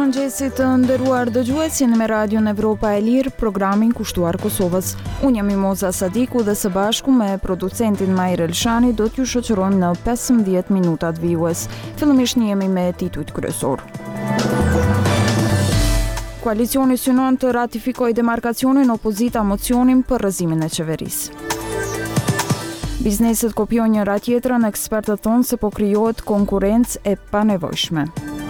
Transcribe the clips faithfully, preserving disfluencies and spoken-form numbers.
Mirëmëngjesit të nderuar dëgjues, jeni me Radion Evropa e Lirë, programin kushtuar Kosovës. Unë jam Mimoza Sadiku dhe së bashku me producentin Majr Elshani do t'ju shoqërojmë në pesëmbëdhjetë minutat vijues. Fillimisht jemi me titujt kryesor. Koalicioni synon të ratifikojë demarkacionin, opozita mocionin për rrëzimin e qeverisë. Bizneset kopjojnë njëra tjetrën, ekspertët thonë se po krijohet konkurrencë e panevojshme.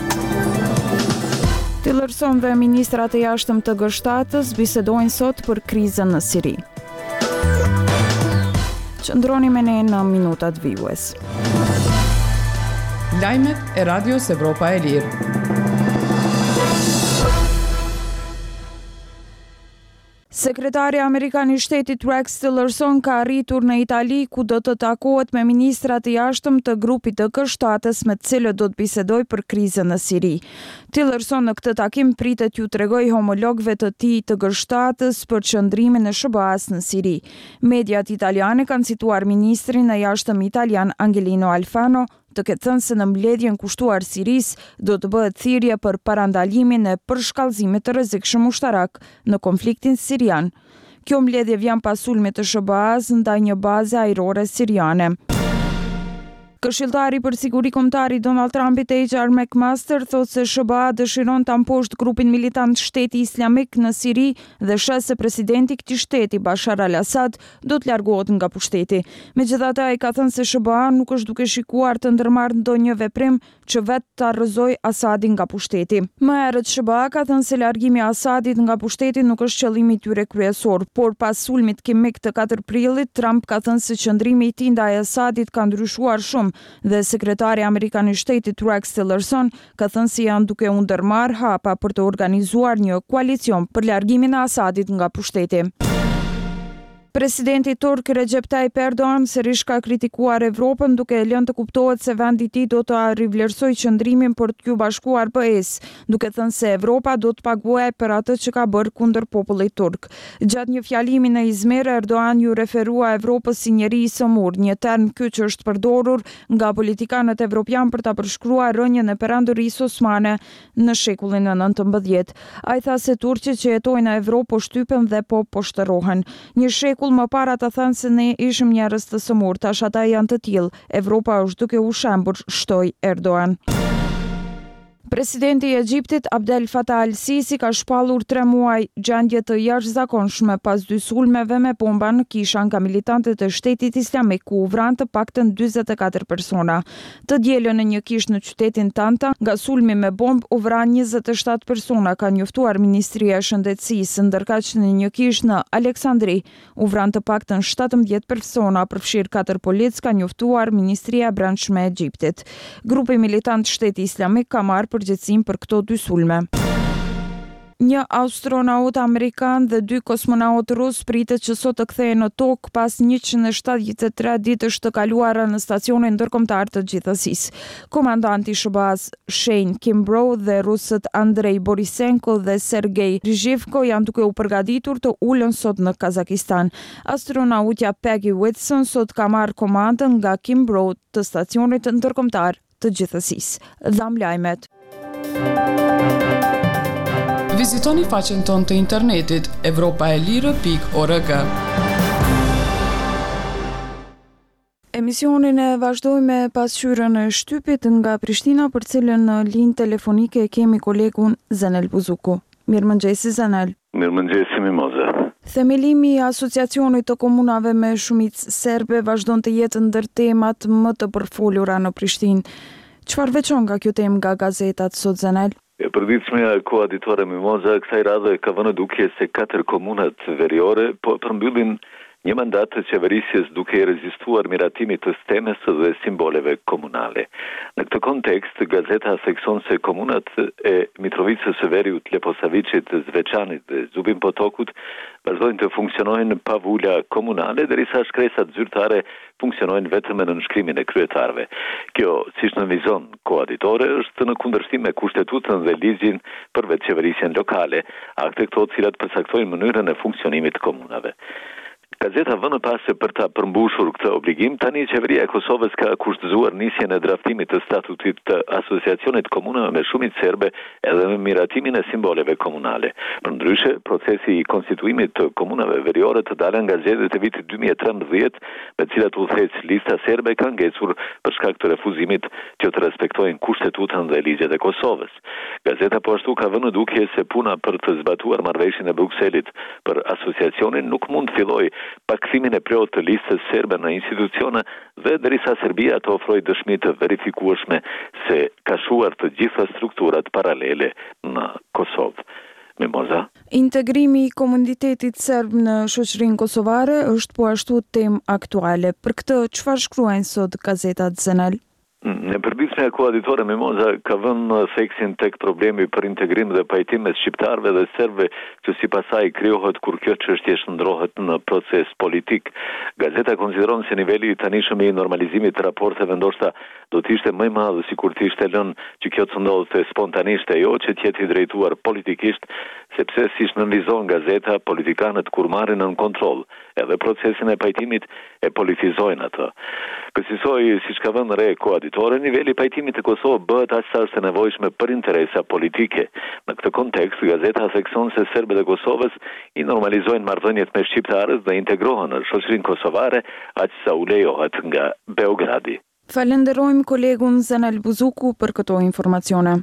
Tillerson dhe ministrat e jashtëm të G shtatës bisedojnë sot për krizën në Siri. Qëndroni me ne në minutat vijues. Lajmet e Radios Evropa e Lirë. Sekretari Amerikan i Shtetit Rex Tillerson ka arritur në Itali ku do të takohet me ministrat e jashtëm të grupit të G shtatës me të cilët do të bisedojë për krizën në Siri. Tillerson në këtë takim pritet t'ju tregojë homologëve të tij të G shtatës për qëndrimin e S B A-s në Siri. Mediat italiane kanë cituar ministrin e jashtëm italian Angelino Alfano të ketë thënë se në mbledhjen kushtuar Siris do të bëhet thirrje për parandalimin e përshkallëzimit të rrezikshëm ushtarak në konfliktin sirian. Kjo mbledhje vjen pas sulmit të S B A-s ndaj një baze ajrore siriane. Këshilltari për siguri kombëtare i Donald Trumpit H R McMaster thotë se S B A dëshiron ta mposhtë grupin militant Shteti Islamik në Siri dhe sheh se presidenti i këtij shteti Bashar al-Assad do të largohet nga pushteti. Megjithatë, ai ka thënë se S B A nuk është duke shikuar të ndërmarrë ndonjë veprim që vetë ta rrëzojë Assadin nga pushteti. Më herët S B A ka thënë se largimi i Assadit nga pushteti nuk është qëllimi i tyre kryesor, por pas sulmit kimik të katër prillit, Trump ka thënë se qëndrimi i tij ndaj Assadit ka ndryshuar shumë dhe sekretari Amerikan i Shtetit Rex Tillerson ka thënë se janë duke u ndërmarrë hapa për të organizuar një koalicion për largimin e Assadit nga pushteti. Presidenti turk Recep Tayyip Erdogan sërish ka kritikuar Evropën duke e lënë të kuptohet se vendi i tij do të rivlerësojë qëndrimin për t'ju bashkuar B E-s, duke thënë se Evropa do të paguajë për atë që ka bërë kundër popullit turk. Gjatë një fjalimi në Izmir, Erdogan ju referua Evropës si njeri i sëmur, një term ky që është përdorur nga politikanët evropian për ta përshkruar rënien e perandorisë osmane në shekullin e nëntëmbëdhjetë. Ai tha se turqit që jetojnë në Evropë po shtypen dhe po poshtërohen. Një shekull më para të thënë se ne ishim njerëz të sëmur, tash ata janë të tillë. Evropa është duke u shembur, shtoi Erdogan. Presidenti i Egjiptit Abdel Fattah al-Sisi ka shpallur tre muaj gjendje të jashtëzakonshme pas dy sulmeve me bomba në kisha nga militantët e Shtetit Islamik ku u vranë të paktën njëzet e katër persona. Të dielën në një kishë në qytetin Tanta, nga sulmi me bombë u vranë njëzet e shtatë persona, ka njoftuar Ministria e Shëndetësisë, ndërkaq në një kishë në Aleksandri u vranë të paktën shtatëmbëdhjetë persona, përfshirë katër policë, ka njoftuar Ministria e Brendshme e Egjiptit. Grupi militant Shteti Islamik ka marrë përgjegjësinë për këto dy sulme. Një astronaut amerikan dhe dy kosmonautë rus pritet që sot të kthehen në tokë pas njëqind e shtatëdhjetë e tre ditësh të kaluara në stacionin ndërkombëtar të gjithësisë. Komandanti i S B A-s Shane Kimbrough dhe rusët Andrei Borisenko dhe Sergei Rizhivko janë duke u përgatitur të ulën sot në Kazakistan. Astronautja Peggy Whitson sot ka marrë komandën nga Kimbrough të stacionit ndërkombëtar të gjithësisë. Dham lajmet. Vizitoni faqen tonë të internetit evropaelire pikë org. Emisionin e vazhdoj me pasqyrën e shtypit nga Prishtina, për cilën në linjë telefonike kemi kolegun Zenel Buzuku. Mirëmëngjesi Zenel. Mirëmëngjesi Mimoza. Themelimi i Asociacionit të Komunave me Shumicë Serbe vazhdon të jetë ndër temat më të përfolura në Prishtinë. Çfarë veçon nga kjo temë nga gazetat sot, Zenel? E përditshmja koaditore Mimoza kësaj radhe ka vënë duke se katër komunat veriore po përmbyllin një mandat të qeverisjes duke rezistuar miratimit të stemes dhe simboleve komunale. Në këtë kontekst, gazeta thekson se komunat e Mitrovicës së Veriut, Leposavicit, Zveçanit dhe Zubin Potokut vazhdojnë të funksionojnë pa vula komunale, derisa shkresat zyrtare funksionojnë vetëm në nënshkrimin e kryetarëve. Kjo, siç nënvizon koaditore, është në kundërshtim me kushtetutën dhe ligjin për vetëqeverisjen lokale, akte këto të cilat përcaktojnë mënyrën e funksionimit të komunave. Gazeta vënë pas se për ta përmbushur këtë obligim, tani qeveria e Kosovës ka kushtëzuar nisjen e draftimit të statutit të asociacionit komunave me shumicë serbe edhe me miratimin e simboleve komunale. Përndryshe, procesi i konstituimit të komunave veriore të dalën nga zgjedhjet e vitit dy mijë e trembëdhjetë, me cilat udhëhec lista serbe ka ngecur për shkak të refuzimit që të respektojnë kushtetutën dhe ligjet e Kosovës. Gazeta po ashtu ka vënë dukje se puna për të zbatuar marrëveshjen e Brukselit për asociacionin nuk mund të fillojë pa kthimin e plotë të listës serbe në institucione dhe derisa Serbia të ofrojë dëshmi të verifikueshme se ka shuar të gjitha strukturat paralele në Kosovë. Mimoza. Integrimi i komunitetit serb në shoqërinë kosovare është po ashtu temë aktuale. Për këtë çfarë shkruajnë sot gazetat Zenel? Në përbitshme e koaditore Mimoza ka vënë theksin tek problemi për integrim dhe pajtim mes shqiptarëve dhe serbëve që sipas saj krijohet kur kjo çështje shndrohet në proces politik. Gazeta konsideron se niveli i tanishëm i normalizimit të raporteve ndoshta do të ishte më i madh sikur të ishte lënë që kjo të ndodhte spontanisht e jo që të jetë i drejtuar politikisht, sepse siç nënvizon gazeta, politikanët kur marrin në kontroll edhe procesin e pajtimit e politizojnë atë. Kësaj siç ka vënë re koaditore, niveli i pajtimit të Kosovës bëhet aq sa është e nevojshme për interesa politike. Në këtë kontekst, gazeta thekson se serbët e Kosovës i normalizojnë marrëdhëniet me shqiptarët dhe integrohen në shoqërinë kosovare aq sa u lejohet nga Beogradi. Falenderojmë kolegun Zenel Buzuku për këto informacione.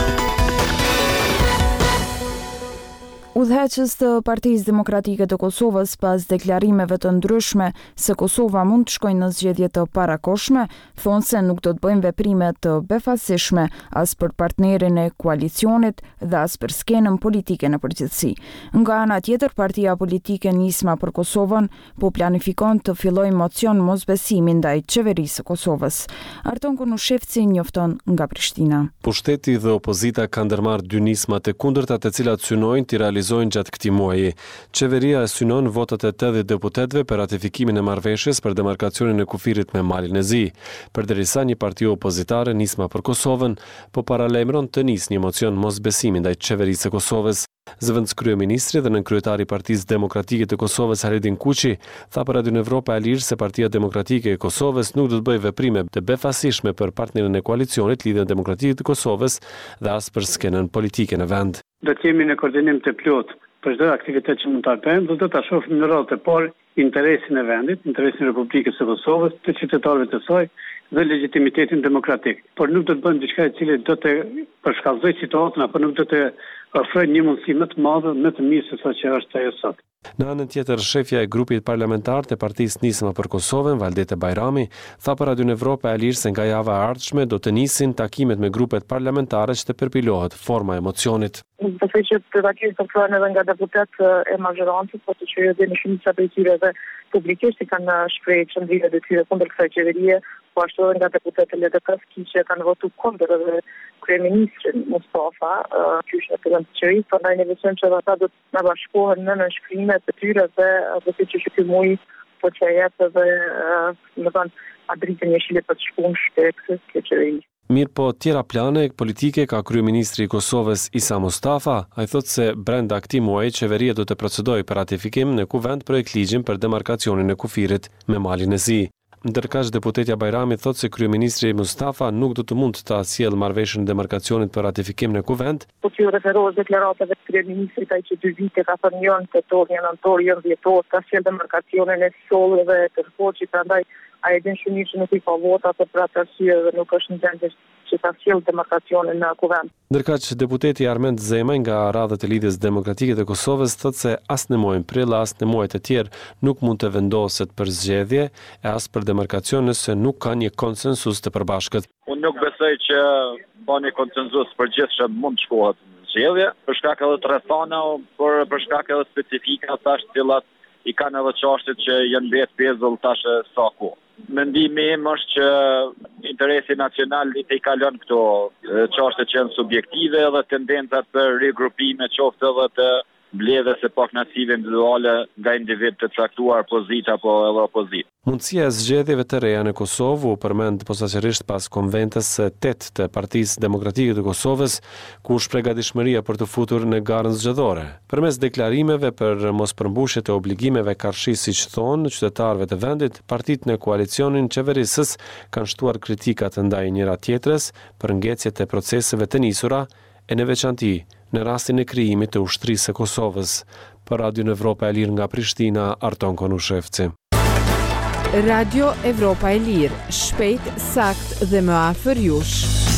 Udhëheqës të Partisë Demokratike të Kosovës pas deklarimeve të ndryshme se Kosova mund të shkojë në zgjedhje të parakohshme, thonë se nuk do të bëjnë veprime të befasishme as për partnerin e koalicionit dhe as për skenën politike në përgjithësi. Nga ana tjetër, partia politike Nisma për Kosovën po planifikon të fillojë mocion mosbesimi ndaj qeverisë së Kosovës. Arton Kunushevci njofton nga Prishtina. Pushteti dhe opozita kanë ndërmarrë dy nisma të kundërta të cilat synojnë të realizojnë gjatë këtij muaji. Qeveria e synon votat e tetëdhjetë deputetëve për ratifikimin e marrëveshjes për demarkacionin e kufirit me malin e zi. Përderisa një parti opozitare, Nisma për Kosovën, po paralajmëron të nisë një mocion mosbesimi ndaj qeverisë së Kosovës. Zëvendës kryeministri dhe nënkryetari i Partisë Demokratike të Kosovës Haredin Kuqi tha për Radio Evropa e Lirë se Partia Demokratike e Kosovës nuk do të bëjë veprime të befasishme për partnerin e koalicionit Lidhjen Demokratike të Kosovës dhe as për skenën politike në vend. Do të jemi në koordinim të plotë për çdo aktivitet që mund ta bëjmë, do ta shohim në rrotë të parë interesin e vendit, interesin e Republikës së Kosovës, të qytetarëve të saj dhe legitimitetin demokratik. Por nuk do të bëjmë diçka e cila do të përshkallëzojë situatën apo nuk do të ofrojë një mundësi më të madhe, më të mirë se sa që është ajo sot. Në anën tjetër, shefja e grupit parlamentar të Partisë Nisma për Kosovën, Valdete Bajrami, tha për Radio Evropa e Lirë se nga java e ardhshme do të nisin takimet me grupet parlamentare që të përpilohet forma e mocionit. Besoj që të takimet të përpilohen edhe nga deputet e mazhorancës, po të që edhe në shumica prej tyre dhe publikisht i kanë shprehë qëndrimet e tyre kundër kësaj qeverie, po ashtu edhe nga deputetë L D P-s që kanë votuar kundër edhe kryeministrin Mustafa, qysh në fillim të qeverisë, prandaj ne besojmë që ata do të na bashkohen në nënshkrimet e tyre dhe besoj që ky muaj po që jep edhe më thonë adritën e shilit për të shkuar shtet këtë qeveri. Mirë po, tjera plane politike ka kryeministri i Kosovës Isa Mustafa, ai thotë se brenda këtij muaji qeveria do të procedojë për ratifikim në kuvend projekt ligjin për demarkacionin e kufirit me malin e zi. Ndërkaq deputetja Bajrami thotë se kryeministri Mustafa nuk do të mund ta sjellë marrëveshjen e demarkacionit për ratifikim në kuvend. Po që referohet deklaratave të kryeministrit ai që dy vite ka thënë janë tetor, janë antor, janë dhjetor, ka sjellë demarkacionin e sollëve të Kosovës, prandaj ai e din shumë që nuk i ka vota për atë arsye dhe nuk është në gjendje që ta sjellë demarkacionin në kuvend. Ndërkaq deputeti Armend Zemaj nga radhët e Lidhjes Demokratike të Kosovës thotë se as në muajin prill as në muajt e tjerë nuk mund të vendoset për zgjedhje e as për demarkacion nëse nuk ka një konsensus të përbashkët. Unë nuk besoj që ka një konsensus për gjithë që mund të shkohet në zgjedhje, për shkak edhe të rrethana, por për shkak edhe specifika tash të cilat i kanë edhe çështjet që janë mbetë pezull tash sa kohë. Mendimi im është që interesi nacional i të i kalon këto çështje që janë subjektive dhe tendencat për rigrupime qoftë edhe të mbledhjes së pak nacive individuale nga individ të caktuar pozitë apo edhe opozitë. Mundësia e zgjedhjeve të reja në Kosovë u përmend posaçërisht pas konventës së tetë të Partisë Demokratike të Kosovës, ku shpregatishmëria për të futur në garën zgjedhore. Përmes deklarimeve për mospërmbushje të obligimeve karshis, siç thonë qytetarëve të vendit, partitë në koalicionin qeverisës kanë shtuar kritikat ndaj njëra tjetrës për ngecjet e proceseve të nisura, e në veçanti në rastin e krijimit të ushtrisë së Kosovës. Për Radio Evropa e Lirë nga Prishtina, Arton Konushevci. Radio Evropa e Lirë, shpejt, sakt dhe më afër jush.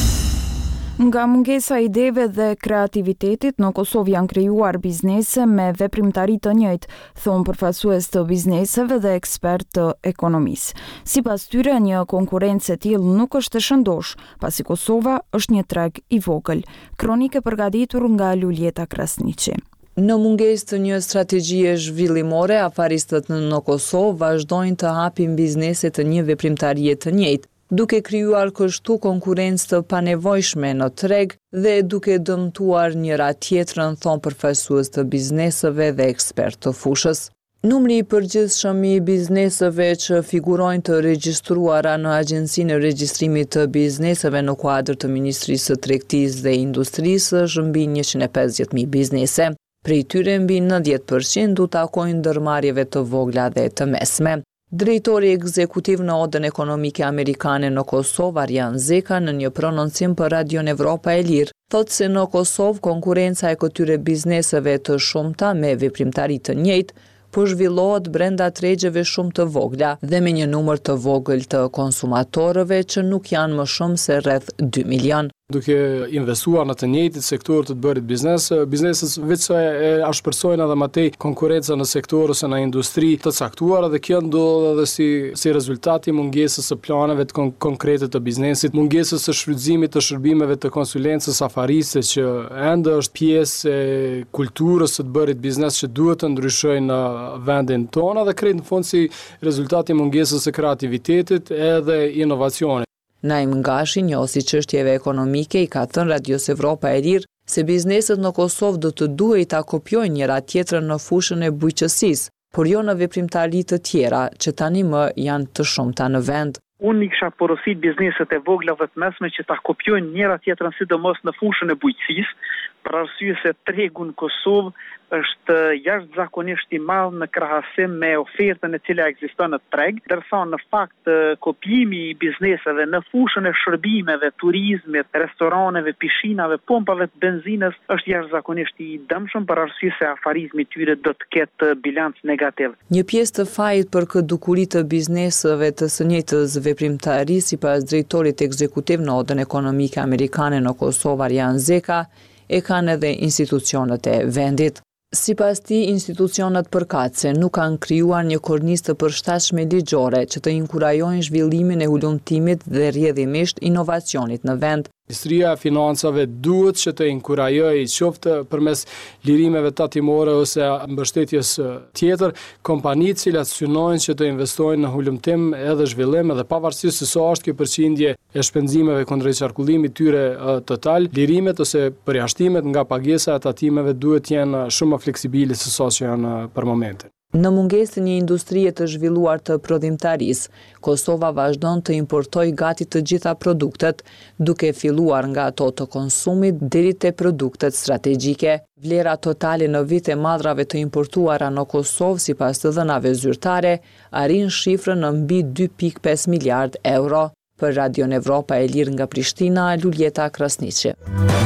Nga mungesa e ideve dhe kreativitetit, në Kosovë janë krijuar biznese me veprimtari të njëjtë, thonë përfaqësues të bizneseve dhe ekspert të ekonomisë. Sipas tyre, një konkurrencë e tillë nuk është e shëndosh, pasi Kosova është një treg i vogël. Kronikë e përgatitur nga Luljeta Krasniqi. Në mungesë të një strategjie zhvillimore, afaristët në Kosovë vazhdojnë të hapin biznese të një veprimtarie të njëjtë, duke krijuar kështu konkurrencë të panevojshme në treg dhe duke dëmtuar njëra tjetrën, thonë përfaqësues të bizneseve dhe ekspert të fushës. Numri i përgjithshëm i bizneseve që figurojnë të regjistruara në Agjencinë e Regjistrimit të Bizneseve në kuadër të Ministrisë së Tregtisë dhe Industrisë është mbi njëqind e pesëdhjetë mijë biznese. Prej tyre mbi nëntëdhjetë përqind u takojnë ndërmarrjeve të vogla dhe të mesme. Drejtori ekzekutiv në Odën Ekonomike Amerikane në Kosovë, Arjan Zeka, në një prononcim për Radio Evropa e Lirë, thotë se në Kosovë konkurrenca e këtyre bizneseve të shumta me veprimtari të njëjtë po zhvillohet brenda tregjeve shumë të vogla dhe me një numër të vogël të konsumatorëve që nuk janë më shumë se rreth dy milion. Duke investuar në të njëjtit sektor të të bërit biznes, bizneset vetë e ashpërsojnë edhe më tej konkurrenca në sektor ose në industri të caktuara dhe kjo ndodh edhe si si rezultat i mungesës së planeve të kon konkrete të biznesit, mungesës së shfrytëzimit të shërbimeve të konsulencës afarise që ende është pjesë e kulturës së të bërit biznes që duhet të ndryshojë në vendin tonë dhe krejt në fund si rezultati i mungesës së kreativitetit edhe inovacionit. Naim Ngashi, njohësi çështjeve ekonomike, i ka thënë Radios Evropa e Lirë se bizneset në Kosovë do të duhej ta kopjojnë njëra tjetrën në fushën e bujqësisë, por jo në veprimtari të tjera që tani më janë të shumta në vend. Unë i kisha porosit bizneset e vogla dhe të mesme që ta kopjojnë njëra tjetrën sidomos në fushën e bujqësisë, për arsye se tregu në Kosovë është jashtëzakonisht i madh në krahasim me ofertën e cila ekziston në treg, ndërsa në fakt kopjimi i bizneseve në fushën e shërbimeve, turizmit, restoraneve, pishinave, pompave të benzinës është jashtëzakonisht i dëmshëm për arsye se afarizmi i tyre do të ketë bilanc negativ. Një pjesë të fajit për këtë dukuri të bizneseve të së njëjtës veprimtari, sipas drejtorit ekzekutiv në Odën Ekonomike Amerikane në Kosovë, Arjan Zeka, e kanë edhe institucionet e vendit. Sipas tij, institucionet përkatëse nuk kanë krijuar një kornizë të përshtatshme ligjore që të inkurajojnë zhvillimin e ulëmtimit dhe rrjedhimisht inovacionit në vend. Ministria e Financave duhet që të inkurajojë qoftë përmes lirimeve tatimore ose mbështetjes tjetër kompanitë që synojnë që të investojnë në ulëmtim edhe zhvillim edhe pavarësisht se sa është kjo përqindje e shpenzimeve kundrejt qarkullimit tyre total, lirimet ose përjashtimet nga pagesa e tatimeve duhet të jenë shumë më fleksibile se sa që janë për momentin. Në mungesë të një industrie të zhvilluar të prodhimtarisë, Kosova vazhdon të importojë gati të gjitha produktet, duke filluar nga ato të konsumit deri te produktet strategjike. Vlera totale në vit e madrave të importuara në Kosovë, sipas të dhënave zyrtare, arrin shifrën në mbi dy pikë pesë miliard euro. Për Radio Evropa e Lirë nga Prishtina, Luljeta Krasniqi.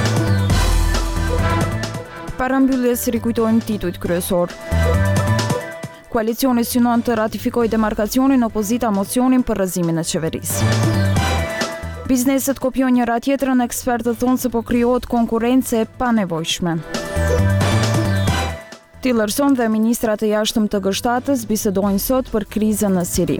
Parambylles rikujtojmë titujt kryesor. Koalicioni synon të ratifikojë demarkacionin, opozita mocionin për rrëzimin e qeverisë. Bizneset kopjojnë njëra tjetrën, ekspertët thonë se po krijohet konkurrencë e panevojshme. Tillerson dhe ministrat e jashtëm të G shtatës bisedojnë sot për krizën në Siri.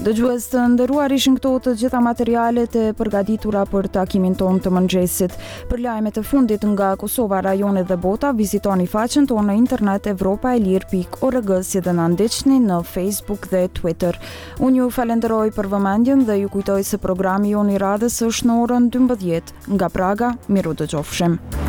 Dëgjues të nderuar, ishin këto të gjitha materialet e përgatitura për takimin ton të mëngjesit. Për lajmet e fundit nga Kosova, rajonet dhe bota, vizitoni faqen tonë në internet evropaelir pikë org si dhe na ndiqni në Facebook dhe Twitter. Unë ju falenderoj për vëmendjen dhe ju kujtoj se programi jon i radhës është në orën dymbëdhjetë. Nga Praga, miru dëgjofshim.